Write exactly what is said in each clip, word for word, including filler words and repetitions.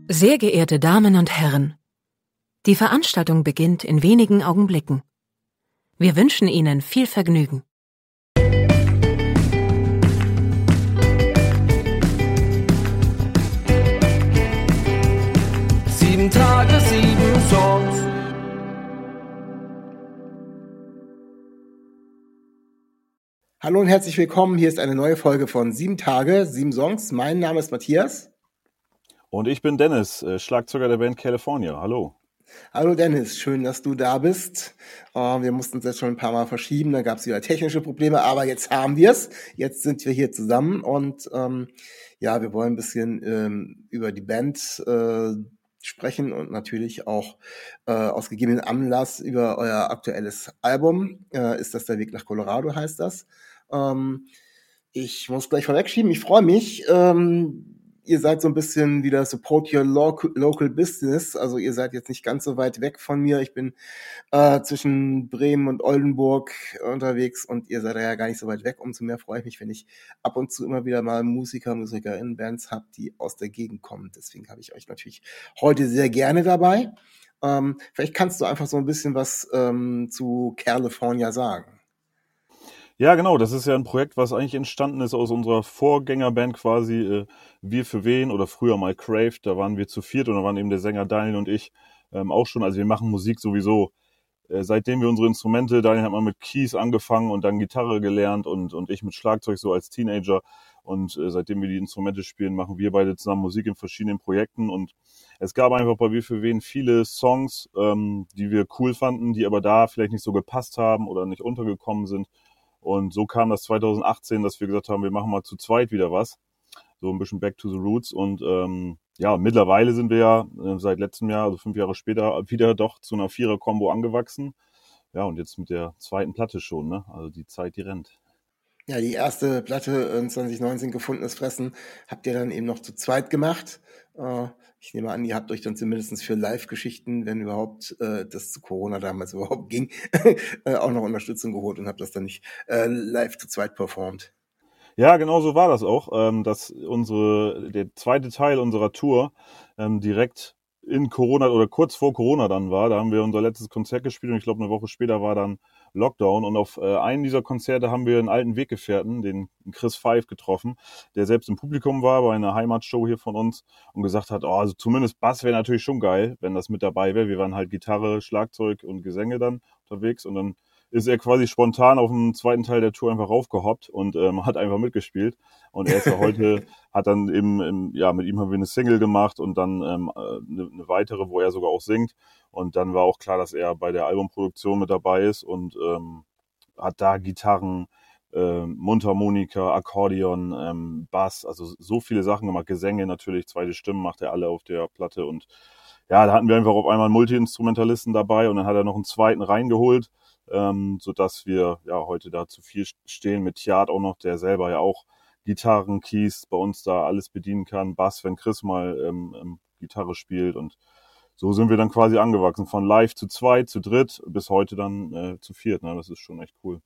Sehr geehrte Damen und Herren, die Veranstaltung beginnt in wenigen Augenblicken. Wir wünschen Ihnen viel Vergnügen. Sieben Tage, sieben Songs. Hallo und herzlich willkommen. Hier ist eine neue Folge von Sieben Tage, sieben Songs. Mein Name ist Matthias. Und ich bin Dennis, äh, Schlagzeuger der Band California. Hallo. Hallo Dennis, schön, dass du da bist. Uh, wir mussten uns jetzt schon ein paar Mal verschieben, da gab es wieder technische Probleme, aber jetzt haben wir es. Jetzt sind wir hier zusammen und ähm, ja, wir wollen ein bisschen ähm, über die Band äh, sprechen und natürlich auch äh, aus gegebenen Anlass über euer aktuelles Album. Äh, ist das der Weg nach Colorado, heißt das. Ähm, ich muss gleich vorwegschieben, ich freue mich. Ähm, Ihr seid so ein bisschen wieder Support Your Local, local Business. Also ihr seid jetzt nicht ganz so weit weg von mir. Ich bin äh, zwischen Bremen und Oldenburg unterwegs und ihr seid ja gar nicht so weit weg. Umso mehr freue ich mich, wenn ich ab und zu immer wieder mal Musiker, Musikerinnen, Bands habe, die aus der Gegend kommen. Deswegen habe ich euch natürlich heute sehr gerne dabei. Ähm, vielleicht kannst du einfach so ein bisschen was ähm, zu California sagen. Ja, genau, das ist ja ein Projekt, was eigentlich entstanden ist aus unserer Vorgängerband quasi, äh, Wir für Wen oder früher mal Crave. Da waren wir zu viert und da waren eben der Sänger Daniel und ich ähm, auch schon. Also wir machen Musik sowieso, äh, seitdem wir unsere Instrumente, Daniel hat mal mit Keys angefangen und dann Gitarre gelernt und und ich mit Schlagzeug so als Teenager. Und äh, seitdem wir die Instrumente spielen, machen wir beide zusammen Musik in verschiedenen Projekten. Und es gab einfach bei Wir für Wen viele Songs, ähm, die wir cool fanden, die aber da vielleicht nicht so gepasst haben oder nicht untergekommen sind. Und so kam das zwanzig achtzehn, dass wir gesagt haben, wir machen mal zu zweit wieder was. So ein bisschen back to the roots. Und ähm, ja, mittlerweile sind wir ja äh, seit letztem Jahr, also fünf Jahre später, wieder doch zu einer Vierer-Kombo angewachsen. Ja, und jetzt mit der zweiten Platte schon, ne? Also die Zeit, die rennt. Ja, die erste Platte äh, zwanzig neunzehn, Gefundenes Fressen, habt ihr dann eben noch zu zweit gemacht. Äh, ich nehme an, ihr habt euch dann zumindest für Live-Geschichten, wenn überhaupt äh, das zu Corona damals überhaupt ging, äh, auch noch Unterstützung geholt und habt das dann nicht äh, live zu zweit performt. Ja, genau so war das auch, ähm, dass unsere der zweite Teil unserer Tour ähm, direkt in Corona oder kurz vor Corona dann war. Da haben wir unser letztes Konzert gespielt und ich glaube eine Woche später war dann Lockdown und auf äh, einem dieser Konzerte haben wir einen alten Weggefährten, den Chris Pfeif, getroffen, der selbst im Publikum war bei einer Heimatshow hier von uns und gesagt hat, oh, also zumindest Bass wäre natürlich schon geil, wenn das mit dabei wäre. Wir waren halt Gitarre, Schlagzeug und Gesänge dann unterwegs und dann ist er quasi spontan auf dem zweiten Teil der Tour einfach raufgehoppt und ähm, hat einfach mitgespielt. Und er ist ja heute, hat dann eben, im, ja, mit ihm haben wir eine Single gemacht und dann ähm, eine, eine weitere, wo er sogar auch singt. Und dann war auch klar, dass er bei der Albumproduktion mit dabei ist und ähm, hat da Gitarren, ähm, Mundharmonika, Akkordeon, ähm, Bass, also so viele Sachen gemacht. Gesänge natürlich, zweite Stimmen macht er alle auf der Platte. Und ja, da hatten wir einfach auf einmal einen Multi-Instrumentalisten dabei und dann hat er noch einen zweiten reingeholt. Ähm, so dass wir ja heute da zu viel stehen mit Tjad auch noch, der selber ja auch Gitarren, Keys bei uns da alles bedienen kann, Bass, wenn Chris mal ähm, ähm, Gitarre spielt und so sind wir dann quasi angewachsen von live zu zweit, zu dritt bis heute dann äh, zu viert, ne? Das ist schon echt cool.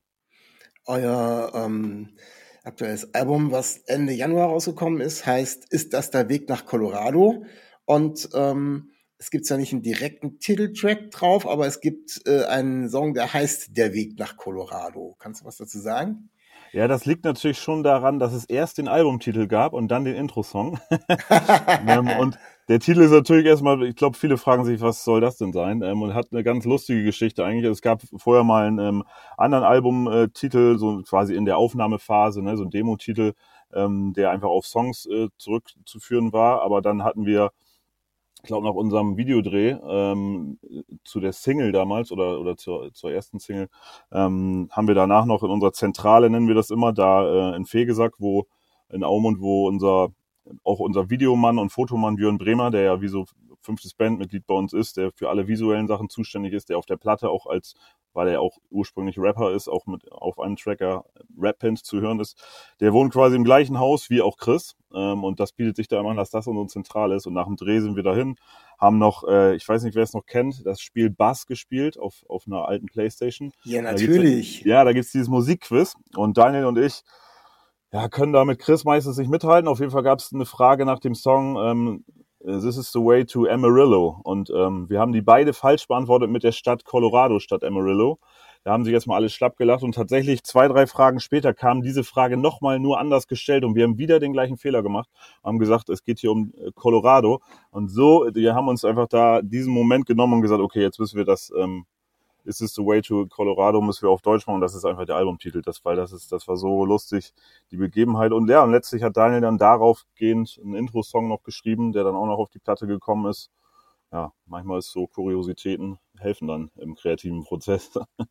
Euer ähm, aktuelles Album, was Ende Januar rausgekommen ist, heißt Ist das der Weg nach Colorado? Und ähm, es gibt zwar nicht einen direkten Titeltrack drauf, aber es gibt äh, einen Song, der heißt Der Weg nach Colorado. Kannst du was dazu sagen? Ja, das liegt natürlich schon daran, dass es erst den Albumtitel gab und dann den Intro-Song. ähm, und der Titel ist natürlich erstmal, ich glaube, viele fragen sich, was soll das denn sein? Ähm, und hat eine ganz lustige Geschichte eigentlich. Also es gab vorher mal einen ähm, anderen Albumtitel, so quasi in der Aufnahmephase, ne, so ein Demo-Titel, ähm, der einfach auf Songs äh, zurückzuführen war. Aber dann hatten wir, ich glaube, nach unserem Videodreh ähm, zu der Single damals oder oder zur, zur ersten Single ähm, haben wir danach noch in unserer Zentrale, nennen wir das immer, da äh, in Vegesack, wo in Aumund, wo unser auch unser Videomann und Fotomann Björn Bremer, der ja wie so fünftes Bandmitglied bei uns ist, der für alle visuellen Sachen zuständig ist, der auf der Platte auch als, weil er auch ursprünglich Rapper ist, auch mit auf einem Tracker Rap-Pant zu hören ist, der wohnt quasi im gleichen Haus wie auch Chris ähm, und das bietet sich da immer an, dass das unsere Zentrale ist und nach dem Dreh sind wir dahin, haben noch, äh, ich weiß nicht, wer es noch kennt, das Spiel Bass gespielt auf auf einer alten Playstation. Ja, natürlich. Da ja, da gibt's dieses Musikquiz und Daniel und ich ja, können da mit Chris meistens nicht mithalten. Auf jeden Fall gab es eine Frage nach dem Song, ähm, This is the way to Amarillo. Und ähm, wir haben die beide falsch beantwortet mit der Stadt Colorado statt Amarillo. Da haben sich erstmal alle schlapp gelacht und tatsächlich zwei, drei Fragen später kam diese Frage nochmal nur anders gestellt und wir haben wieder den gleichen Fehler gemacht, haben gesagt, es geht hier um Colorado. Und so, wir haben uns einfach da diesen Moment genommen und gesagt, okay, jetzt müssen wir das, ähm, Is This the Way to Colorado, müssen wir auf Deutsch machen und das ist einfach der Albumtitel, das, weil das ist, das war so lustig, die Begebenheit. Und ja, und letztlich hat Daniel dann daraufgehend einen Intro-Song noch geschrieben, der dann auch noch auf die Platte gekommen ist. Ja, manchmal ist so, Kuriositäten helfen dann im kreativen Prozess.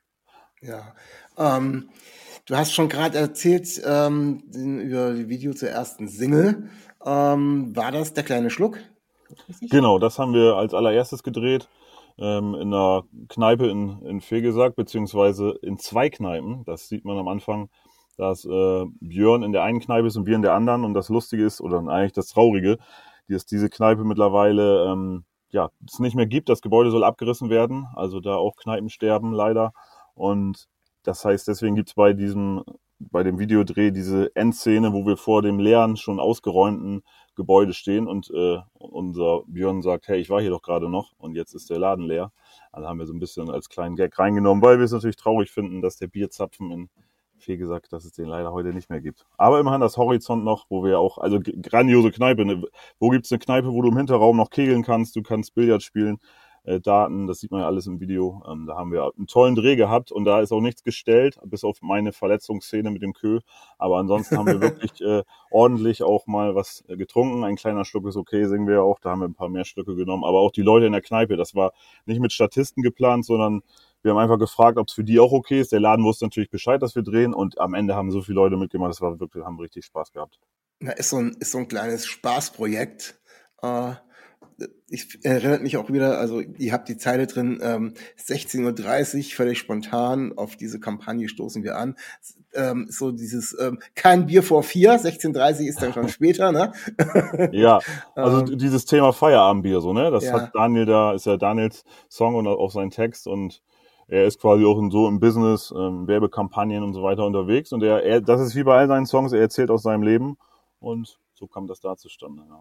Ja, ähm, du hast schon gerade erzählt ähm, über die Video zur ersten Single. Ähm, war das Der kleine Schluck? Genau, das haben wir als allererstes gedreht ähm, in einer Kneipe in, in Fegesack, beziehungsweise in zwei Kneipen. Das sieht man am Anfang, dass äh, Björn in der einen Kneipe ist und wir in der anderen. Und das Lustige ist, oder eigentlich das Traurige, dass diese Kneipe mittlerweile ähm, ja es nicht mehr gibt. Das Gebäude soll abgerissen werden, also da auch Kneipen sterben leider. Und das heißt, deswegen gibt's bei diesem, bei dem Videodreh diese Endszene, wo wir vor dem leeren, schon ausgeräumten Gebäude stehen und äh, unser Björn sagt, hey, ich war hier doch gerade noch und jetzt ist der Laden leer. Also haben wir so ein bisschen als kleinen Gag reingenommen, weil wir es natürlich traurig finden, dass der Bierzapfen in Fegesack, dass es den leider heute nicht mehr gibt. Aber immerhin das Horizont noch, wo wir auch, also grandiose Kneipe, ne? Wo gibt's eine Kneipe, wo du im Hinterraum noch kegeln kannst, du kannst Billard spielen, Daten, das sieht man ja alles im Video. Ähm, da haben wir einen tollen Dreh gehabt und da ist auch nichts gestellt, bis auf meine Verletzungsszene mit dem Kö. Aber ansonsten haben wir wirklich äh, ordentlich auch mal was äh, getrunken. Ein kleiner Schluck ist okay, singen wir ja auch. Da haben wir ein paar mehr Schlücke genommen. Aber auch die Leute in der Kneipe, das war nicht mit Statisten geplant, sondern wir haben einfach gefragt, ob es für die auch okay ist. Der Laden wusste natürlich Bescheid, dass wir drehen und am Ende haben so viele Leute mitgemacht. Das war wirklich, haben richtig Spaß gehabt. Na, ist so ein, ist so ein kleines Spaßprojekt. Äh Ich erinnere mich auch wieder, also ihr habt die Zeile drin, ähm, sechzehn Uhr dreißig, völlig spontan, auf diese Kampagne stoßen wir an. Ähm, so dieses, ähm, kein Bier vor vier, sechzehn Uhr dreißig ist dann schon später, ne? Ja, also ähm, dieses Thema Feierabendbier, so, ne? Das ja. hat Daniel da, ist ja Daniels Song und auch sein Text und er ist quasi auch in so im Business, ähm, Werbekampagnen und so weiter unterwegs und er, er, das ist wie bei all seinen Songs, er erzählt aus seinem Leben und so kam das da zustande, ja.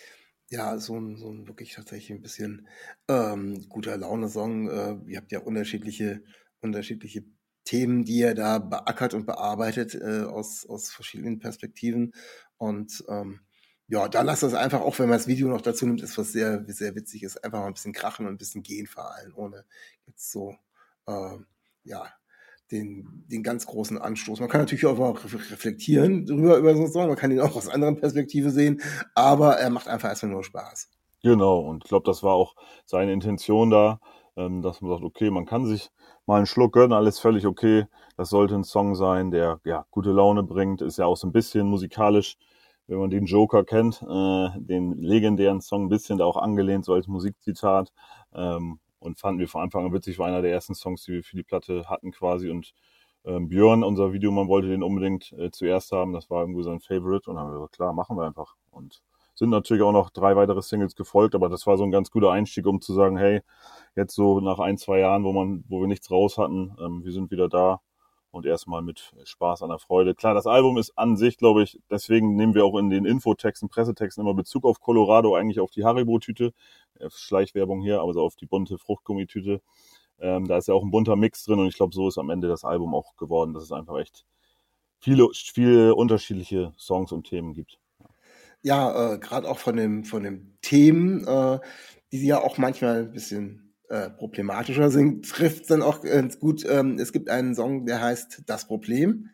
Ja, so ein, so ein wirklich tatsächlich ein bisschen ähm, guter Laune-Song. Äh, ihr habt ja unterschiedliche, unterschiedliche Themen, die ihr da beackert und bearbeitet äh, aus, aus verschiedenen Perspektiven. Und ähm, ja, da lasst es einfach, auch wenn man das Video noch dazu nimmt, ist was sehr, sehr witzig ist, einfach mal ein bisschen krachen und ein bisschen gehen vor allem, ohne jetzt so, äh, ja, den, den ganz großen Anstoß. Man kann natürlich auch reflektieren drüber über so einen Song, man kann ihn auch aus anderen Perspektive sehen, aber er macht einfach erstmal nur Spaß. Genau, und ich glaube, das war auch seine Intention da, ähm, dass man sagt, okay, man kann sich mal einen Schluck gönnen, alles völlig okay. Das sollte ein Song sein, der ja gute Laune bringt, ist ja auch so ein bisschen musikalisch, wenn man den Joker kennt, äh, den legendären Song ein bisschen da auch angelehnt, so als Musikzitat. Ähm, Und fanden wir von Anfang an witzig, war einer der ersten Songs, die wir für die Platte hatten quasi. Und ähm, Björn, unser Videomann, wollte den unbedingt äh, zuerst haben. Das war irgendwie sein Favorite. Und dann haben wir gesagt, klar, machen wir einfach. Und sind natürlich auch noch drei weitere Singles gefolgt. Aber das war so ein ganz guter Einstieg, um zu sagen, hey, jetzt so nach ein, zwei Jahren, wo man, wo wir nichts raus hatten, ähm, wir sind wieder da. Und erstmal mit Spaß an der Freude. Klar, das Album ist an sich, glaube ich, deswegen nehmen wir auch in den Infotexten, Pressetexten immer Bezug auf Colorado, eigentlich auf die Haribo-Tüte. Schleichwerbung hier, also auf die bunte Fruchtgummitüte. Ähm, da ist ja auch ein bunter Mix drin und ich glaube, so ist am Ende das Album auch geworden, dass es einfach echt viele, viele unterschiedliche Songs und Themen gibt. Ja, äh, gerade auch von dem, von den Themen, äh, die ja auch manchmal ein bisschen Äh, problematischer sind, trifft dann auch ganz gut. Ähm, es gibt einen Song, der heißt Das Problem.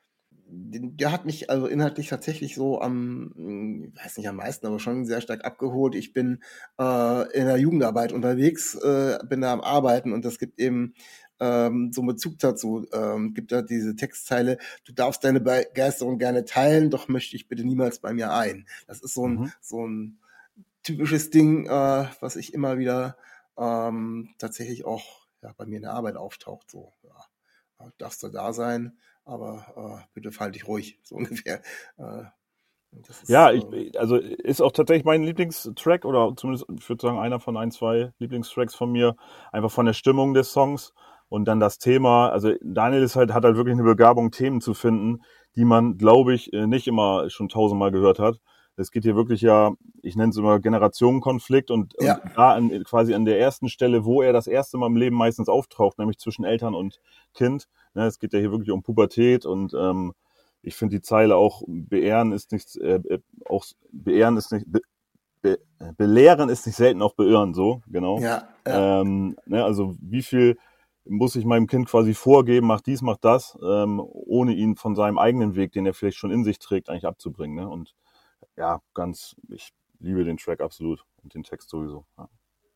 Der hat mich also inhaltlich tatsächlich so am, ich weiß nicht am meisten, aber schon sehr stark abgeholt. Ich bin äh, in der Jugendarbeit unterwegs, äh, bin da am Arbeiten und es gibt eben ähm, so einen Bezug dazu. Ähm, gibt da diese Textzeile, du darfst deine Begeisterung gerne teilen, doch möchte ich bitte niemals bei mir ein. Das ist so ein, mhm. so ein typisches Ding, äh, was ich immer wieder Ähm, tatsächlich auch ja, bei mir in der Arbeit auftaucht. So, ja, darfst du da sein, aber äh, bitte verhalte dich ruhig, so ungefähr. Äh, das ist, ja, ich, also ist auch tatsächlich mein Lieblingstrack oder zumindest, ich würde sagen, einer von ein, zwei Lieblingstracks von mir, einfach von der Stimmung des Songs und dann das Thema. Also Daniel ist halt, hat halt wirklich eine Begabung, Themen zu finden, die man, glaube ich, nicht immer schon tausendmal gehört hat. es geht hier wirklich ja, ich nenne es immer Generationenkonflikt und, Ja. und da an, quasi an der ersten Stelle, wo er das erste Mal im Leben meistens auftaucht, nämlich zwischen Eltern und Kind. Ne, es geht ja hier wirklich um Pubertät und ähm, ich finde die Zeile auch, beehren ist nicht, äh, auch beehren ist nicht, be, be, belehren ist nicht selten auch beirren, so, genau. Ja, ja. Ähm, ne, also wie viel muss ich meinem Kind quasi vorgeben, mach dies, mach das, ähm, ohne ihn von seinem eigenen Weg, den er vielleicht schon in sich trägt, eigentlich abzubringen. Ne? Und ja, ganz, ich liebe den Track absolut und den Text sowieso. Ja,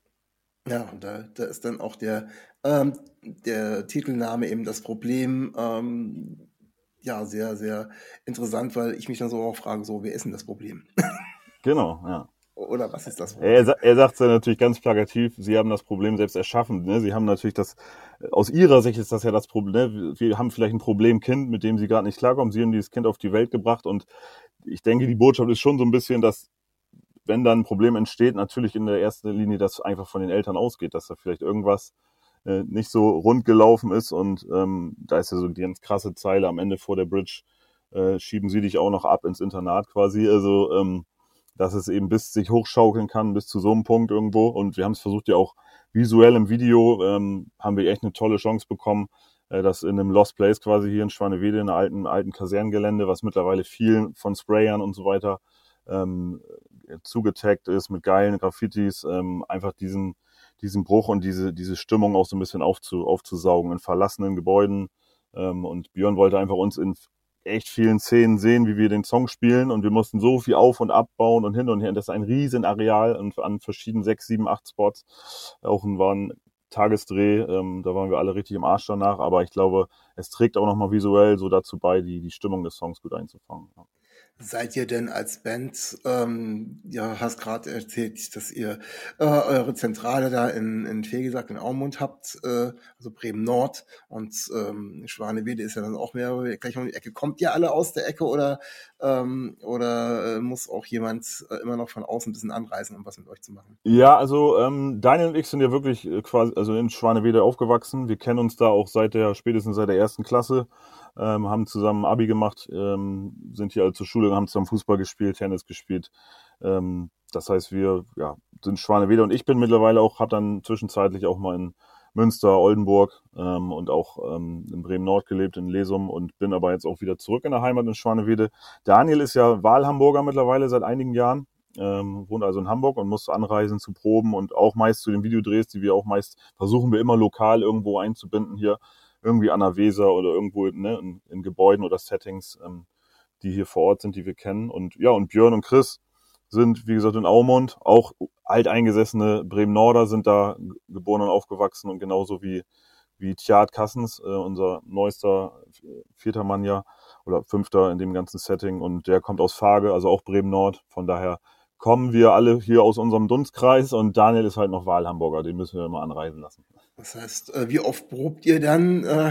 Ja, und da, da ist dann auch der, ähm, der Titelname eben das Problem, ähm, ja, sehr, sehr interessant, weil ich mich dann so auch frage, so, wer ist denn das Problem? genau, ja. Oder was ist das Er, Problem? sa- er sagt es ja natürlich ganz plakativ, sie haben das Problem selbst erschaffen. Ne? Sie haben natürlich das, aus ihrer Sicht ist das ja das Problem. Ne? Wir haben vielleicht ein Problemkind, mit dem sie gerade nicht klarkommen. Sie haben dieses Kind auf die Welt gebracht und ich denke, die Botschaft ist schon so ein bisschen, dass wenn dann ein Problem entsteht, natürlich in der ersten Linie das einfach von den Eltern ausgeht, dass da vielleicht irgendwas äh, nicht so rund gelaufen ist und ähm, da ist ja so die ganz krasse Zeile am Ende vor der Bridge, äh, schieben sie dich auch noch ab ins Internat quasi, also ähm, dass es eben bis sich hochschaukeln kann, bis zu so einem Punkt irgendwo und wir haben es versucht ja auch visuell im Video, ähm, haben wir echt eine tolle Chance bekommen, äh, das in einem Lost Place quasi hier in Schwanewede, in einem alten, alten Kasernengelände, was mittlerweile viel von Sprayern und so weiter ähm, zugetaggt ist mit geilen Graffitis, ähm, einfach diesen, diesen Bruch und diese, diese Stimmung auch so ein bisschen aufzu, aufzusaugen in verlassenen Gebäuden. Ähm, und Björn wollte einfach uns in echt vielen Szenen sehen, wie wir den Song spielen und wir mussten so viel auf- und abbauen und hin und her. Das ist ein riesen Areal und an verschiedenen sechs, sieben, acht Spots. Auch ein, war ein Tagesdreh, ähm, da waren wir alle richtig im Arsch danach, aber ich glaube, es trägt auch nochmal visuell so dazu bei, die, die Stimmung des Songs gut einzufangen. Ja. Seid ihr denn als Band, ähm, ja, hast gerade erzählt, dass ihr äh, eure Zentrale da in, in Fegesack in Aumund habt, äh, also Bremen Nord und ähm, Schwanewede ist ja dann auch mehr gleich um die Ecke. Kommt ihr alle aus der Ecke oder ähm, oder äh, muss auch jemand äh, immer noch von außen ein bisschen anreisen, um was mit euch zu machen? Ja, also ähm, Daniel und ich sind ja wirklich äh, quasi also in Schwanewede aufgewachsen. Wir kennen uns da auch seit der spätestens seit der ersten Klasse, ähm, haben zusammen Abi gemacht, ähm, sind hier alle zur Schule, haben zusammen Fußball gespielt, Tennis gespielt. Ähm, das heißt, wir ja, sind Schwanewede und ich bin mittlerweile auch, habe dann zwischenzeitlich auch mal in Münster, Oldenburg ähm, und auch ähm, in Bremen Nord gelebt, in Lesum und bin aber jetzt auch wieder zurück in der Heimat in Schwanewede. Daniel ist ja Wahlhamburger mittlerweile seit einigen Jahren. Ähm, wohnt also in Hamburg und muss anreisen zu Proben und auch meist zu den Videodrehs, die wir auch meist versuchen wir immer lokal irgendwo einzubinden hier, irgendwie an der Weser oder irgendwo ne, in, in Gebäuden oder Settings, ähm, die hier vor Ort sind, die wir kennen. Und ja, und Björn und Chris sind, wie gesagt, in Aumund, auch alteingesessene Bremen-Norder sind da geboren und aufgewachsen und genauso wie wie Tjad Kassens, äh, unser neuester vierter Mann ja, oder fünfter in dem ganzen Setting und der kommt aus Fage, also auch Bremen-Nord, von daher kommen wir alle hier aus unserem Dunstkreis und Daniel ist halt noch Wahlhamburger, den müssen wir immer anreisen lassen. Das heißt, äh, wie oft probt ihr dann? Äh,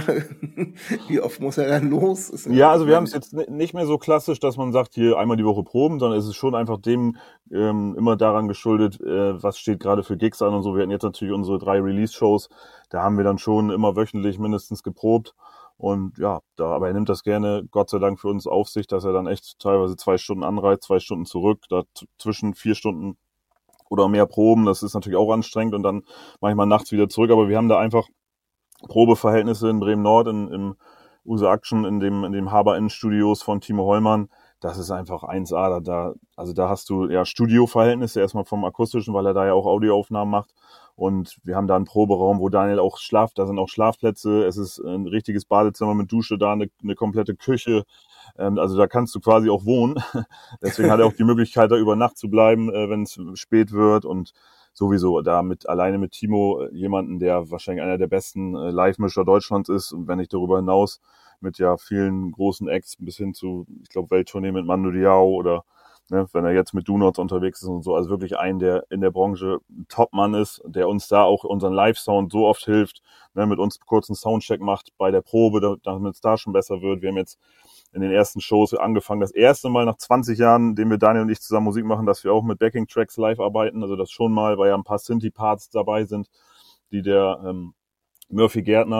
wie oft muss er dann los? Ist Ja, also wir haben es jetzt nicht mehr so klassisch, dass man sagt, hier einmal die Woche proben, sondern es ist schon einfach dem ähm, immer daran geschuldet, äh, was steht gerade für Gigs an und so. Wir hatten jetzt natürlich unsere drei Release-Shows, da haben wir dann schon immer wöchentlich mindestens geprobt. Und ja, da, aber er nimmt das gerne, Gott sei Dank, für uns auf sich, dass er dann echt teilweise zwei Stunden anreist, zwei Stunden zurück, dazwischen vier Stunden oder mehr Proben. Das ist natürlich auch anstrengend und dann manchmal nachts wieder zurück. Aber wir haben da einfach Probeverhältnisse in Bremen-Nord, in, im U S A Action, in dem, in dem Haber-Innen-Studios von Timo Hollmann. Das ist einfach eins A. Da, da, also da hast du ja Studioverhältnisse erstmal vom Akustischen, weil er da ja auch Audioaufnahmen macht. Und wir haben da einen Proberaum, wo Daniel auch schlaft. Da sind auch Schlafplätze. Es ist ein richtiges Badezimmer mit Dusche da, eine, eine komplette Küche. Ähm, also da kannst du quasi auch wohnen. Deswegen hat er auch die Möglichkeit, da über Nacht zu bleiben, äh, wenn es spät wird. Und sowieso da mit alleine mit Timo äh, jemanden, der wahrscheinlich einer der besten äh, Live-Mischer Deutschlands ist. Und wenn nicht darüber hinaus mit ja vielen großen Acts bis hin zu, ich glaube, Welttournee mit Mando Diao oder ne, wenn er jetzt mit Do-Nots unterwegs ist und so, also wirklich ein, der in der Branche ein Top-Mann ist, der uns da auch unseren Live-Sound so oft hilft, ne, mit uns kurz einen Soundcheck macht bei der Probe, damit es da schon besser wird. Wir haben jetzt in den ersten Shows angefangen, das erste Mal nach zwanzig Jahren, in dem wir Daniel und ich zusammen Musik machen, dass wir auch mit Backing-Tracks live arbeiten, also das schon mal, weil ja ein paar Synthie-Parts dabei sind, die der ähm, Murphy Gärtner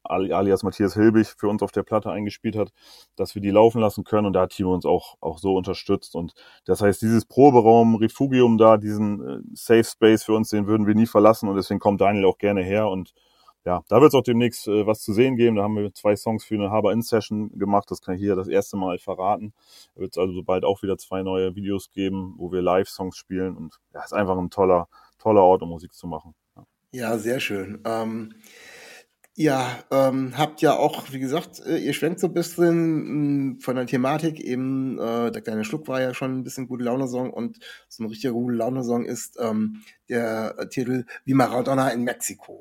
alias Matthias Hilbig für uns auf der Platte eingespielt hat, dass wir die laufen lassen können und da hat Timo uns auch, auch so unterstützt und das heißt, dieses Proberaum, Refugium da, diesen äh, Safe Space für uns, den würden wir nie verlassen und deswegen kommt Daniel auch gerne her und ja, da wird es auch demnächst äh, was zu sehen geben. Da haben wir zwei Songs für eine Haber-In-Session gemacht. Das kann ich hier das erste Mal verraten. Da wird es also bald auch wieder zwei neue Videos geben, wo wir Live-Songs spielen. Und ja, ist einfach ein toller, toller Ort, um Musik zu machen. Ja, ja sehr schön. Ähm, ja, ähm, habt ja auch, wie gesagt, äh, ihr schwenkt so ein bisschen mh, von der Thematik eben, äh, der kleine Schluck war ja schon ein bisschen gute Laune-Song und so ein richtiger gute Laune-Song ist ähm, der äh, Titel Wie Maradona in Mexiko.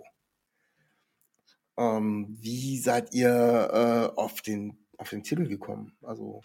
Ähm, wie seid ihr äh, auf den auf den Titel gekommen? Also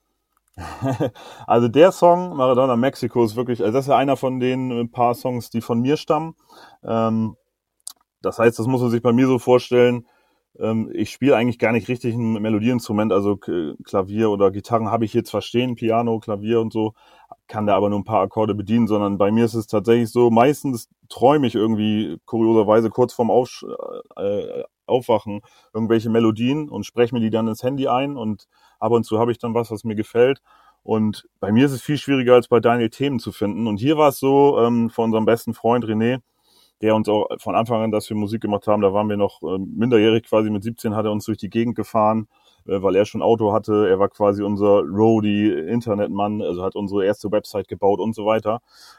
also der Song Maradona Mexiko ist wirklich, also das ist ja einer von den paar Songs, die von mir stammen. Ähm, das heißt, das muss man sich bei mir so vorstellen. Ähm, ich spiele eigentlich gar nicht richtig ein Melodieinstrument, also K- Klavier oder Gitarren habe ich hier zwar stehen, Piano, Klavier und so, kann da aber nur ein paar Akkorde bedienen, sondern bei mir ist es tatsächlich so, meistens träume ich irgendwie kurioserweise kurz vorm Aufsch- äh, Aufwachen irgendwelche Melodien und spreche mir die dann ins Handy ein und ab und zu habe ich dann was, was mir gefällt. Und bei mir ist es viel schwieriger, als bei Daniel Themen zu finden. Und hier war es so, ähm, von unserem besten Freund René, der uns auch von Anfang an, dass wir Musik gemacht haben, da waren wir noch äh, minderjährig quasi, mit siebzehn hat er uns durch die Gegend gefahren, äh, weil er schon Auto hatte. Er war quasi unser Roadie, Internetmann, also hat unsere erste Website gebaut und so weiter.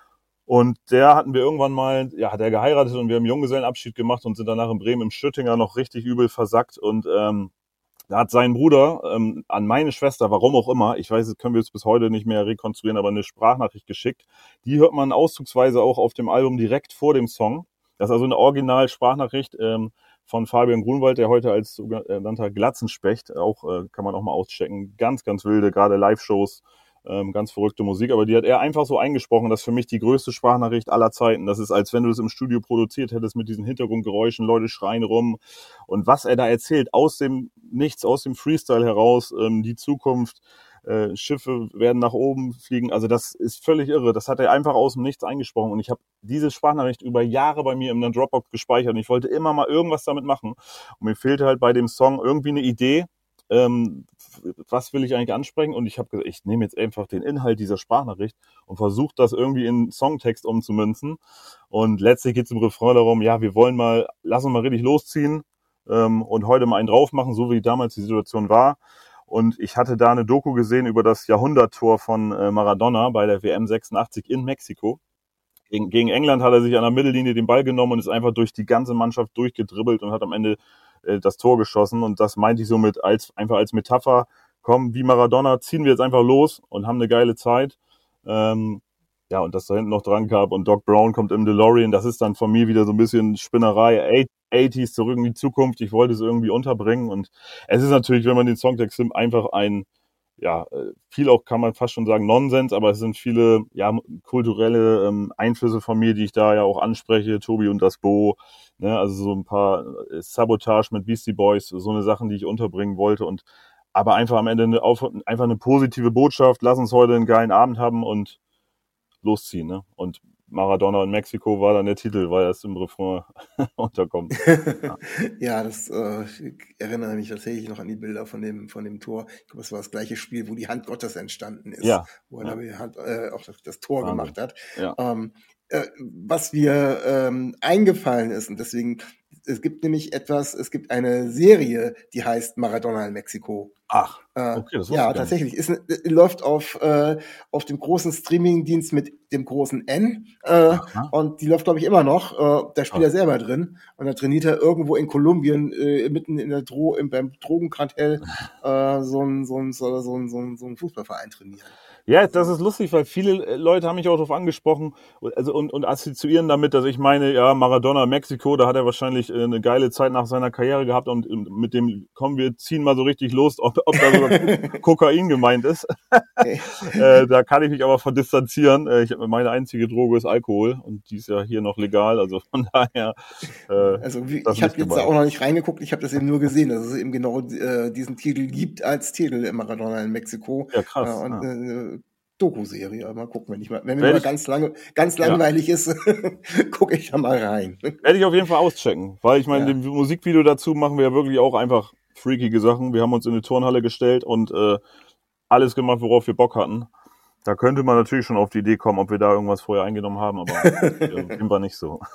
Und der hatten wir irgendwann mal, ja, hat er geheiratet und wir haben Junggesellenabschied gemacht und sind danach in Bremen im Schüttinger noch richtig übel versackt und ähm, da hat sein Bruder ähm, an meine Schwester, warum auch immer, ich weiß, das können wir jetzt bis heute nicht mehr rekonstruieren, aber eine Sprachnachricht geschickt. Die hört man auszugsweise auch auf dem Album direkt vor dem Song. Das ist also eine Original-Sprachnachricht ähm, von Fabian Grunwald, der heute als sogenannter Glatzenspecht, auch äh, kann man auch mal auschecken, ganz, ganz wilde, gerade Live-Shows, ähm, ganz verrückte Musik, aber die hat er einfach so eingesprochen, das ist für mich die größte Sprachnachricht aller Zeiten. Das ist, als wenn du das im Studio produziert hättest mit diesen Hintergrundgeräuschen, Leute schreien rum und was er da erzählt, aus dem Nichts, aus dem Freestyle heraus, ähm, die Zukunft, äh, Schiffe werden nach oben fliegen, also das ist völlig irre, das hat er einfach aus dem Nichts eingesprochen und ich habe diese Sprachnachricht über Jahre bei mir in der Dropbox gespeichert und ich wollte immer mal irgendwas damit machen und mir fehlte halt bei dem Song irgendwie eine Idee, ähm, was will ich eigentlich ansprechen und ich habe gesagt, ich nehme jetzt einfach den Inhalt dieser Sprachnachricht und versuche das irgendwie in Songtext umzumünzen und letztlich geht es im Refrain darum, ja, wir wollen mal, lass uns mal richtig losziehen ähm, und heute mal einen drauf machen, so wie damals die Situation war und ich hatte da eine Doku gesehen über das Jahrhunderttor von äh, Maradona bei der W M sechsundachtzig in Mexiko. Gegen, gegen England hat er sich an der Mittellinie den Ball genommen und ist einfach durch die ganze Mannschaft durchgedribbelt und hat am Ende äh, das Tor geschossen. Und das meinte ich somit als, einfach als Metapher. Komm, wie Maradona, ziehen wir jetzt einfach los und haben eine geile Zeit. Ähm, ja, und das da hinten noch dran gab und Doc Brown kommt im DeLorean. Das ist dann von mir wieder so ein bisschen Spinnerei. achtziger zurück in die Zukunft. Ich wollte es irgendwie unterbringen. Und es ist natürlich, wenn man den Songtext nimmt, einfach ein, ja, viel auch kann man fast schon sagen Nonsens, aber es sind viele ja kulturelle ähm, Einflüsse von mir, die ich da ja auch anspreche, Tobi und das Bo, ne, also so ein paar äh, Sabotage mit Beastie Boys, so eine Sachen, die ich unterbringen wollte und aber einfach am Ende eine, auf, einfach eine positive Botschaft, lass uns heute einen geilen Abend haben und losziehen, ne, und Maradona in Mexiko war dann der Titel, weil das im Refrain unterkommt. Ja, ja das äh, ich erinnere mich tatsächlich noch an die Bilder von dem von dem Tor. Ich glaube, es war das gleiche Spiel, wo die Hand Gottes entstanden ist, ja, wo er ja. da die Hand, äh, auch das, das Tor Wahnsinn. gemacht hat. Ja. Ähm, äh, was mir ähm, eingefallen ist und deswegen, es gibt nämlich etwas, es gibt eine Serie, die heißt Maradona in Mexiko. Ach, Äh, okay, das wusste ja, ich gar nicht. tatsächlich. Ist, äh, läuft auf, äh, auf dem großen Streaming-Dienst mit dem großen N. Äh, Aha. und die läuft, glaube ich, immer noch. Äh, da spielt Toll. er selber drin. Und da trainiert er irgendwo in Kolumbien, äh, mitten in der Dro im, beim Drogenkartell, äh, so ein, so ein, so ein, so ein, so ein, so ein Fußballverein trainieren. Ja, das ist lustig, weil viele Leute haben mich auch darauf angesprochen und, also, und, und assoziieren damit, dass ich meine, ja, Maradona Mexiko, da hat er wahrscheinlich äh, eine geile Zeit nach seiner Karriere gehabt und äh, mit dem, komm, wir ziehen mal so richtig los, ob, ob da sogar Kokain gemeint ist. äh, da kann ich mich aber von distanzieren. Äh, ich, meine einzige Droge ist Alkohol und die ist ja hier noch legal, also von daher. Äh, also wie, ich habe jetzt da auch noch nicht reingeguckt, ich habe das eben nur gesehen, dass es eben genau äh, diesen Titel gibt als Titel in Maradona in Mexiko. Ja, krass. Äh, und ja. äh, Doku-Serie. Mal gucken, wenn ich mal, wenn mir Werd mal ich- ganz lange, ganz Ja. langweilig ist, gucke ich da mal rein. Werde ich auf jeden Fall auschecken, weil ich meine, Ja. dem Musikvideo dazu machen wir ja wirklich auch einfach freakige Sachen. Wir haben uns in eine Turnhalle gestellt und äh, alles gemacht, worauf wir Bock hatten. Da könnte man natürlich schon auf die Idee kommen, ob wir da irgendwas vorher eingenommen haben, aber äh, dem war nicht so.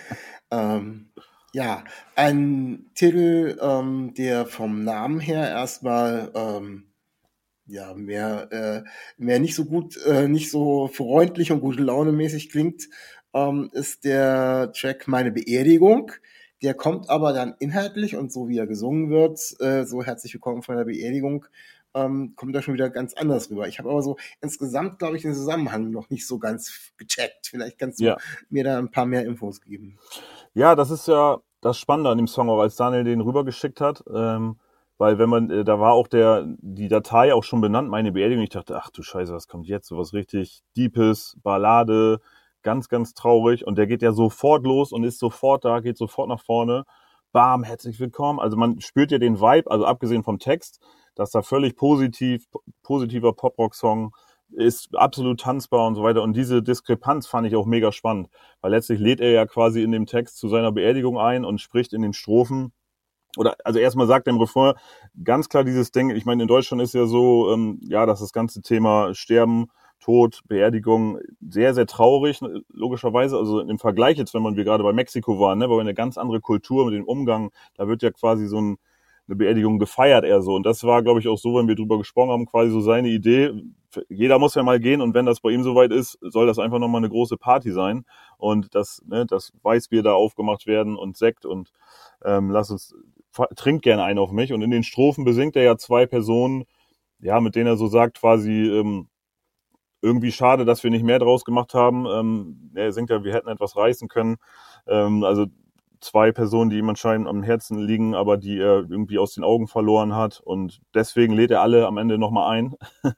Ähm, ja, ein Titel, ähm, der vom Namen her erstmal ähm, ja mehr äh, mehr nicht so gut, äh, nicht so freundlich und gute Laune mäßig klingt, ähm, ist der Track Meine Beerdigung. Der kommt aber dann inhaltlich und so wie er gesungen wird, äh, so herzlich willkommen von der Beerdigung, ähm, kommt da schon wieder ganz anders rüber. Ich habe aber so insgesamt, glaube ich, den Zusammenhang noch nicht so ganz gecheckt. Vielleicht kannst du Ja. mir da ein paar mehr Infos geben. Ja, das ist ja das Spannende an dem Song, auch als Daniel den rübergeschickt hat. Ähm, weil wenn man, äh, da war auch der, die Datei auch schon benannt, meine Beerdigung. Ich dachte, ach du Scheiße, was kommt jetzt? Sowas richtig Deepes, Ballade, ganz, ganz traurig. Und der geht ja sofort los und ist sofort da, geht sofort nach vorne. Bam, herzlich willkommen. Also man spürt ja den Vibe, also abgesehen vom Text, dass da völlig positiv, positiver Pop-Rock-Song ist, absolut tanzbar und so weiter. Und diese Diskrepanz fand ich auch mega spannend, weil letztlich lädt er ja quasi in dem Text zu seiner Beerdigung ein und spricht in den Strophen. Oder, also erstmal sagt er im Refrain ganz klar dieses Ding, ich meine, in Deutschland ist ja so, ähm, ja, dass das ganze Thema Sterben, Tod, Beerdigung sehr, sehr traurig, logischerweise. Also im Vergleich jetzt, wenn man, wir gerade bei Mexiko waren, ne, weil wir eine ganz andere Kultur mit dem Umgang, da wird ja quasi so ein, eine Beerdigung gefeiert eher so. Und das war, glaube ich, auch so, wenn wir drüber gesprochen haben, quasi so seine Idee. Jeder muss ja mal gehen und wenn das bei ihm soweit ist, soll das einfach nochmal eine große Party sein. Und das, ne, das Weißbier da aufgemacht werden und Sekt und ähm, lass uns, trinkt gerne einen auf mich. Und in den Strophen besingt er ja zwei Personen, ja, mit denen er so sagt quasi, ähm, irgendwie schade, dass wir nicht mehr draus gemacht haben. Ähm, er singt ja, wir hätten etwas reißen können. Ähm, also zwei Personen, die ihm anscheinend am Herzen liegen, aber die er irgendwie aus den Augen verloren hat. Und deswegen lädt er alle am Ende nochmal ein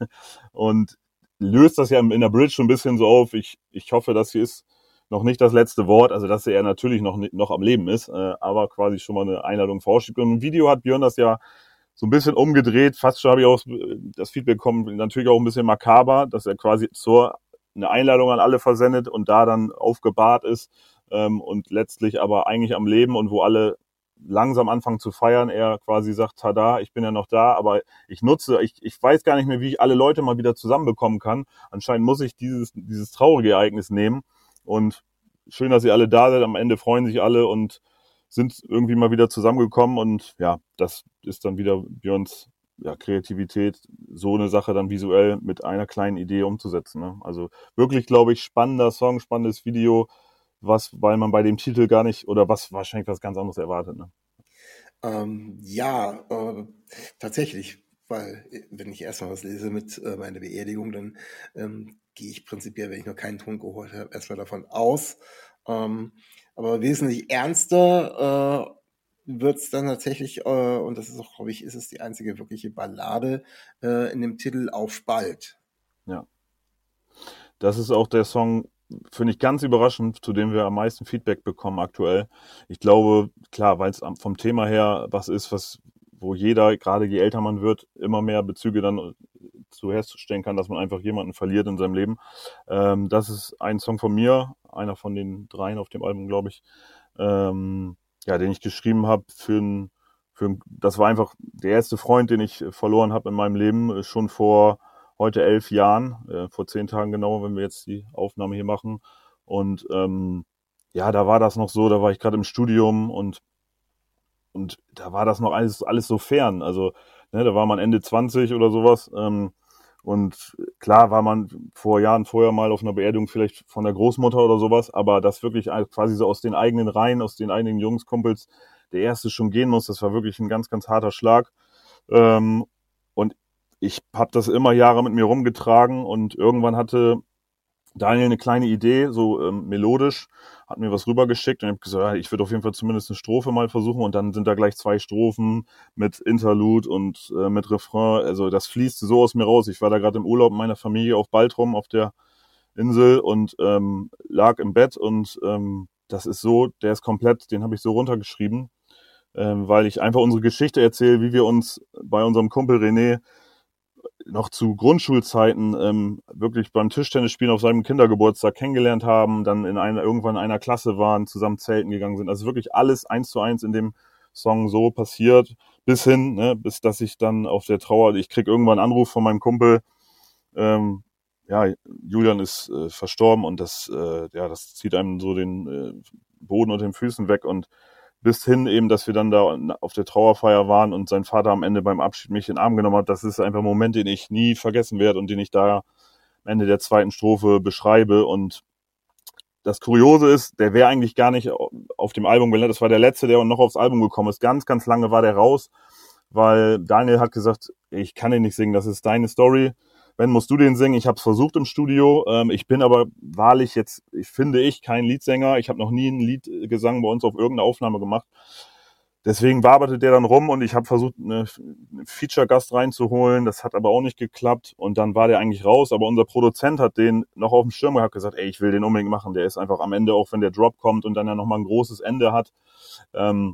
und löst das ja in der Bridge schon ein bisschen so auf. Ich, ich hoffe, das hier ist noch nicht das letzte Wort, also dass er natürlich noch, noch am Leben ist, äh, aber quasi schon mal eine Einladung vorschiebt. Und im Video hat Björn das ja so ein bisschen umgedreht. Fast schon habe ich auch das Feedback bekommen, natürlich auch ein bisschen makaber, dass er quasi zur eine Einladung an alle versendet und da dann aufgebahrt ist ähm, und letztlich aber eigentlich am Leben und wo alle langsam anfangen zu feiern. Er quasi sagt, tada, ich bin ja noch da, aber ich nutze, ich, ich weiß gar nicht mehr, wie ich alle Leute mal wieder zusammenbekommen kann. Anscheinend muss ich dieses, dieses traurige Ereignis nehmen und schön, dass ihr alle da seid. Am Ende freuen sich alle und sind irgendwie mal wieder zusammengekommen und ja, das ist dann wieder Björns ja, Kreativität, so eine Sache dann visuell mit einer kleinen Idee umzusetzen. Ne? Also wirklich, glaube ich, spannender Song, spannendes Video, was, weil man bei dem Titel gar nicht, oder was wahrscheinlich was ganz anderes erwartet. Ne? Ähm, ja, äh, tatsächlich, weil äh, wenn ich erstmal was lese mit äh, meiner Beerdigung, dann ähm, gehe ich prinzipiell, wenn ich noch keinen Ton gehört habe, erstmal davon aus. Ähm, aber wesentlich ernster äh, wird's dann tatsächlich, äh, und das ist auch, glaube ich, ist es die einzige wirkliche Ballade äh, in dem Titel Auf bald. Ja. Das ist auch der Song, finde ich ganz überraschend, zu dem wir am meisten Feedback bekommen aktuell. Ich glaube, klar, weil es vom Thema her was ist, was, wo jeder, gerade je älter man wird, immer mehr Bezüge dann zu herstellen kann, dass man einfach jemanden verliert in seinem Leben. Ähm, das ist ein Song von mir, einer von den dreien auf dem Album, glaube ich, ähm, ja, den ich geschrieben habe für ein, für ein, das war einfach der erste Freund, den ich verloren habe in meinem Leben, schon vor heute elf Jahren, äh, vor zehn Tagen genau, wenn wir jetzt die Aufnahme hier machen. Und ähm, ja, da war das noch so, da war ich gerade im Studium und und da war das noch alles alles so fern. Also ne, da war man Ende zwanzig oder sowas. Ähm, und klar war man vor Jahren vorher mal auf einer Beerdigung vielleicht von der Großmutter oder sowas, aber das wirklich quasi so aus den eigenen Reihen, aus den eigenen Jungskumpels, der erste schon gehen muss, das war wirklich ein ganz, ganz harter Schlag. Ähm, und ich habe das immer Jahre mit mir rumgetragen und irgendwann hatte Daniel eine kleine Idee, so ähm, melodisch, hat mir was rübergeschickt und ich habe gesagt, ja, ich würde auf jeden Fall zumindest eine Strophe mal versuchen und dann sind da gleich zwei Strophen mit Interlude und äh, mit Refrain, also das fließt so aus mir raus. Ich war da gerade im Urlaub mit meiner Familie auf Baltrum auf der Insel und ähm, lag im Bett und ähm, das ist so, der ist komplett, den habe ich so runtergeschrieben, ähm, weil ich einfach unsere Geschichte erzähle, wie wir uns bei unserem Kumpel René noch zu Grundschulzeiten ähm, wirklich beim Tischtennisspielen auf seinem Kindergeburtstag kennengelernt haben, dann in einer, irgendwann in einer Klasse waren, zusammen zelten gegangen sind. Also wirklich alles eins zu eins in dem Song so passiert, bis hin, ne, bis dass ich dann auf der Trauer, ich krieg irgendwann einen Anruf von meinem Kumpel, ähm, ja, Julian ist äh, verstorben und das, äh, ja, das zieht einem so den äh, Boden unter den Füßen weg und bis hin eben, dass wir dann da auf der Trauerfeier waren und sein Vater am Ende beim Abschied mich in den Arm genommen hat. Das ist einfach ein Moment, den ich nie vergessen werde und den ich da am Ende der zweiten Strophe beschreibe. Und das Kuriose ist, der wäre eigentlich gar nicht auf dem Album gelandet. Das war der letzte, der noch aufs Album gekommen ist. Ganz, ganz lange war der raus, weil Daniel hat gesagt, ich kann den nicht singen, das ist deine Story. Wenn, musst du den singen. Ich habe es versucht im Studio. Ähm, ich bin aber wahrlich jetzt, ich finde ich, kein Liedsänger. Ich habe noch nie ein Liedgesang bei uns auf irgendeine Aufnahme gemacht. Deswegen waberte der dann rum und ich habe versucht, eine Feature-Gast reinzuholen. Das hat aber auch nicht geklappt und dann war der eigentlich raus. Aber unser Produzent hat den noch auf dem Schirm gehabt, gesagt, ey, ich will den unbedingt machen. Der ist einfach am Ende, auch wenn der Drop kommt und dann ja nochmal ein großes Ende hat. Ähm,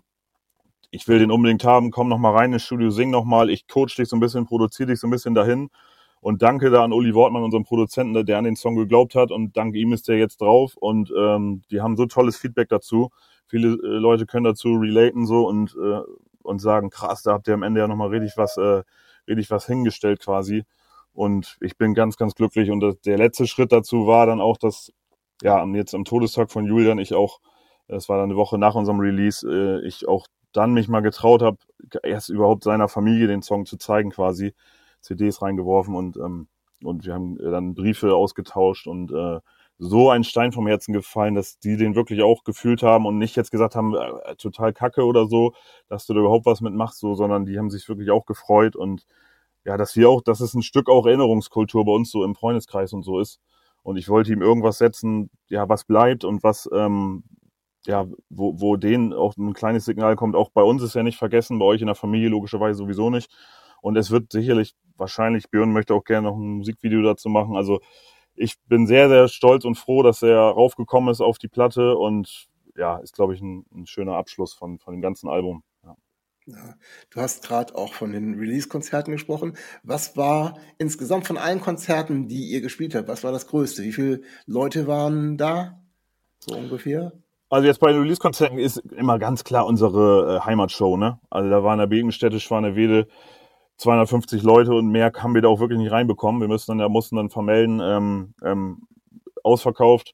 ich will den unbedingt haben. Komm nochmal rein ins Studio, sing nochmal. Ich coach dich so ein bisschen, produziere dich so ein bisschen dahin. Und danke da an Uli Wortmann, unserem Produzenten, der an den Song geglaubt hat. Und dank ihm ist der jetzt drauf. Und ähm, die haben so tolles Feedback dazu. Viele äh, Leute können dazu relaten so und äh, und sagen, krass, da habt ihr am Ende ja nochmal richtig was, äh, richtig was hingestellt quasi. Und ich bin ganz, ganz glücklich. Und das, der letzte Schritt dazu war dann auch, dass ja jetzt am Todestag von Julian ich auch, das war dann eine Woche nach unserem Release, äh, ich auch dann mich mal getraut habe, erst überhaupt seiner Familie den Song zu zeigen quasi. C Ds reingeworfen und ähm, und wir haben dann Briefe ausgetauscht und äh, so ein Stein vom Herzen gefallen, dass die den wirklich auch gefühlt haben und nicht jetzt gesagt haben, äh, total kacke oder so, dass du da überhaupt was mitmachst, so, sondern die haben sich wirklich auch gefreut und ja, dass wir auch, dass es ein Stück auch Erinnerungskultur bei uns so im Freundeskreis und so ist. Und ich wollte ihm irgendwas setzen, ja, was bleibt und was, ähm, ja, wo, wo denen auch ein kleines Signal kommt. Auch bei uns ist ja nicht vergessen, bei euch in der Familie logischerweise sowieso nicht. Und es wird sicherlich, wahrscheinlich, Björn möchte auch gerne noch ein Musikvideo dazu machen. Also ich bin sehr, sehr stolz und froh, dass er raufgekommen ist auf die Platte und ja, ist, glaube ich, ein, ein schöner Abschluss von, von dem ganzen Album. Ja. Ja, du hast gerade auch von den Release-Konzerten gesprochen. Was war insgesamt von allen Konzerten, die ihr gespielt habt, was war das Größte? Wie viele Leute waren da? So ungefähr? Also jetzt bei den Release-Konzerten ist immer ganz klar unsere äh, Heimatshow, ne? Also da war in der Begenstätte Schwanewede zweihundertfünfzig Leute und mehr haben wir da auch wirklich nicht reinbekommen. Wir müssen dann, ja, mussten dann vermelden, ähm, ähm, ausverkauft.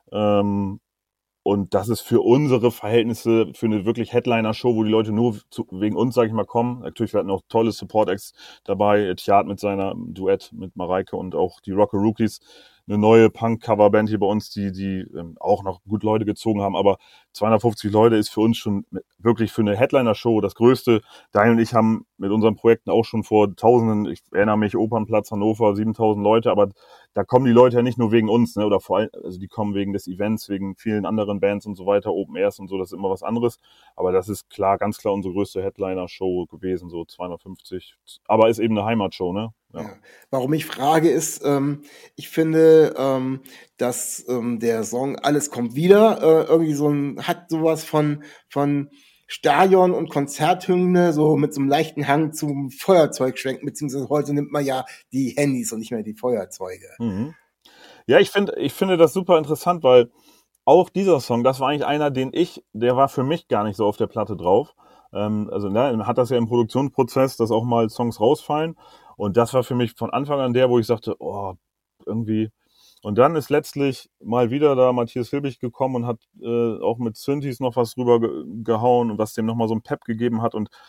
Ähm, und das ist für unsere Verhältnisse, für eine wirklich Headliner-Show, wo die Leute nur zu, wegen uns, sag ich mal, kommen. Natürlich, wir hatten auch tolle Support-Acts dabei. Tjad mit seiner Duett mit Mareike und auch die Rocker Rookies. Eine neue Punk-Cover-Band hier bei uns, die die ähm, auch noch gut Leute gezogen haben. Aber zweihundertfünfzig Leute ist für uns schon wirklich für eine Headliner-Show das Größte. Daniel und ich haben mit unseren Projekten auch schon vor Tausenden, ich erinnere mich, Opernplatz Hannover, siebentausend Leute, aber da kommen die Leute ja nicht nur wegen uns, ne, oder vor allem, also die kommen wegen des Events, wegen vielen anderen Bands und so weiter, Open Airs und so, das ist immer was anderes. Aber das ist klar, ganz klar unsere größte Headliner-Show gewesen, so zweihundertfünfzig. Aber ist eben eine Heimatshow, ne? Ja. Ja. Warum ich frage ist, ähm, ich finde, ähm, dass ähm, der Song Alles kommt wieder äh, irgendwie so ein, hat sowas von von Stadion und Konzerthymne, so mit so einem leichten Hang zum Feuerzeug schwenken, beziehungsweise heute nimmt man ja die Handys und nicht mehr die Feuerzeuge. Mhm. Ja, ich finde, ich finde das super interessant, weil auch dieser Song, das war eigentlich einer, den ich, der war für mich gar nicht so auf der Platte drauf. Ähm, also ne, man hat das ja im Produktionsprozess, dass auch mal Songs rausfallen. Und das war für mich von Anfang an der, wo ich sagte, oh, irgendwie. Und dann ist letztlich mal wieder da Matthias Hilbig gekommen und hat äh, auch mit Synthes noch was rüber ge- gehauen und was dem nochmal so ein Pep gegeben hat. Und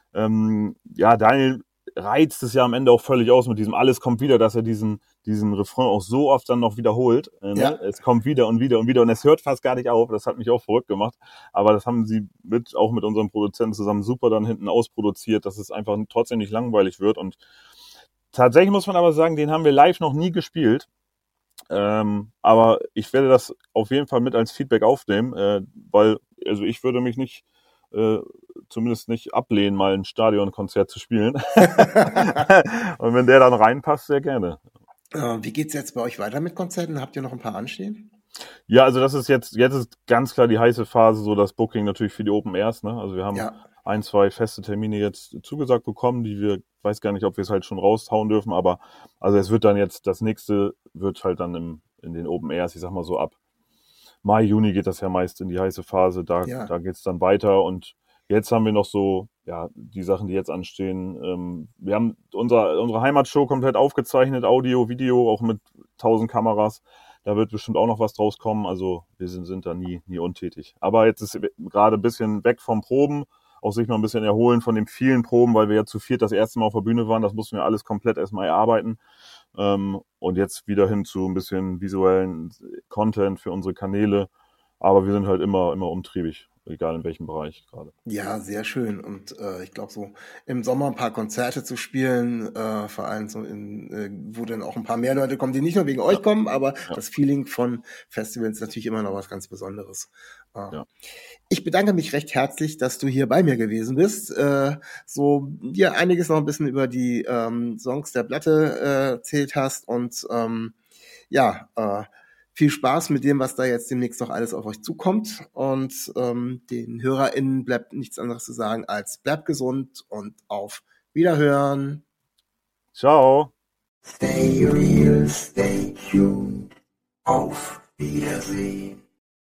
ähm, ja, Daniel reizt es ja am Ende auch völlig aus mit diesem Alles kommt wieder, dass er diesen diesen Refrain auch so oft dann noch wiederholt. Äh, ne? Ja. Es kommt wieder und wieder und wieder und es hört fast gar nicht auf. Das hat mich auch verrückt gemacht. Aber das haben sie mit auch mit unserem Produzenten zusammen super dann hinten ausproduziert, dass es einfach trotzdem nicht langweilig wird. Und tatsächlich muss man aber sagen, den haben wir live noch nie gespielt. Ähm, aber ich werde das auf jeden Fall mit als Feedback aufnehmen, äh, weil also ich würde mich nicht äh, zumindest nicht ablehnen, mal ein Stadionkonzert zu spielen. Und wenn der dann reinpasst, sehr gerne. Äh, wie geht's jetzt bei euch weiter mit Konzerten? Habt ihr noch ein paar anstehen? Ja, also das ist jetzt, jetzt ist ganz klar die heiße Phase, so das Booking natürlich für die Open Airs, ne? Also wir haben Ja. ein, zwei feste Termine jetzt zugesagt bekommen, die wir weiß gar nicht, ob wir es halt schon raushauen dürfen, aber also es wird dann jetzt, das nächste wird halt dann im, in den Open Airs, ich sag mal so ab Mai, Juni geht das ja meist in die heiße Phase, da, Ja. da geht's dann weiter und jetzt haben wir noch so, ja, die Sachen, die jetzt anstehen. Ähm, wir haben unser, unsere Heimatshow komplett aufgezeichnet, Audio, Video, auch mit tausend Kameras. Da wird bestimmt auch noch was draus kommen. Also wir sind, sind da nie, nie untätig. Aber jetzt ist gerade ein bisschen weg vom Proben, auch sich mal ein bisschen erholen von den vielen Proben, weil wir ja zu viert das erste Mal auf der Bühne waren. Das mussten wir alles komplett erstmal erarbeiten. Ähm, und jetzt wieder hin zu ein bisschen visuellen Content für unsere Kanäle. Aber wir sind halt immer, immer umtriebig, egal in welchem Bereich gerade. Ja, sehr schön. Und äh, ich glaube, so im Sommer ein paar Konzerte zu spielen, äh, vor allem so in, äh, wo dann auch ein paar mehr Leute kommen, die nicht nur wegen euch kommen, aber ja. Das Feeling von Festivals ist natürlich immer noch was ganz Besonderes. Äh, ja. Ich bedanke mich recht herzlich, dass du hier bei mir gewesen bist. Äh, so dir einiges noch ein bisschen über die ähm, Songs der Platte äh, erzählt hast und ähm, ja, äh, viel Spaß mit dem, was da jetzt demnächst noch alles auf euch zukommt. Und ähm, den HörerInnen bleibt nichts anderes zu sagen als bleibt gesund und auf Wiederhören. Ciao. Stay real, stay tuned. Auf Wiedersehen.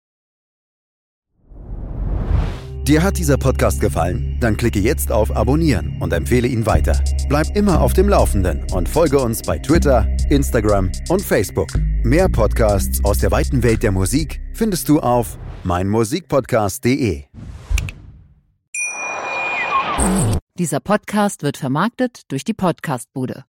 Dir hat dieser Podcast gefallen? Dann klicke jetzt auf Abonnieren und empfehle ihn weiter. Bleib immer auf dem Laufenden und folge uns bei Twitter, Instagram und Facebook. Mehr Podcasts aus der weiten Welt der Musik findest du auf meinmusikpodcast punkt de. Dieser Podcast wird vermarktet durch die Podcastbude.